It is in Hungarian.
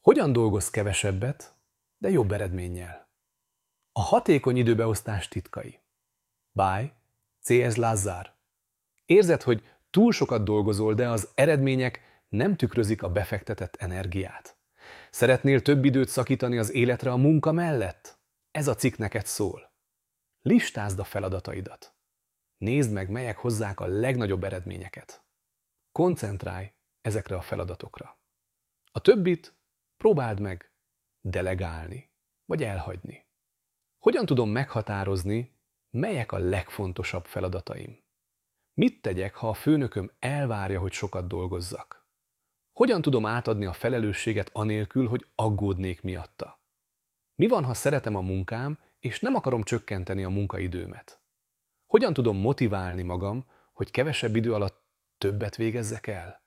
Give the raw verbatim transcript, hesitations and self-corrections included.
Hogyan dolgozz kevesebbet, de jobb eredménnyel? A hatékony időbeosztás titkai. By cé es. Lazzár. Érzed, hogy túl sokat dolgozol, de az eredmények nem tükrözik a befektetett energiát. Szeretnél több időt szakítani az életre a munka mellett? Ez a cikk neked szól. Listázd a feladataidat. Nézd meg, melyek hozzák a legnagyobb eredményeket. Koncentrálj ezekre a feladatokra. A többit próbáld meg delegálni, vagy elhagyni. Hogyan tudom meghatározni, melyek a legfontosabb feladataim? Mit tegyek, ha a főnököm elvárja, hogy sokat dolgozzak? Hogyan tudom átadni a felelősséget anélkül, hogy aggódnék miatta? Mi van, ha szeretem a munkám, és nem akarom csökkenteni a munkaidőmet? Hogyan tudom motiválni magam, hogy kevesebb idő alatt többet végezzek el?